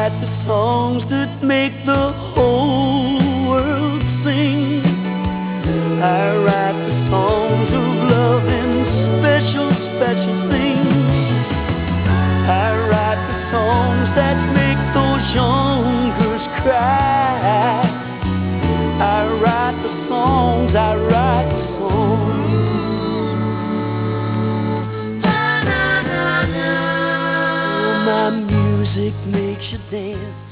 write the songs that make the whole world sing. I write the songs of love and special, special things. I write the songs that make those young girls cry. I write the songs, I write the songs. Oh, my music makes you dance.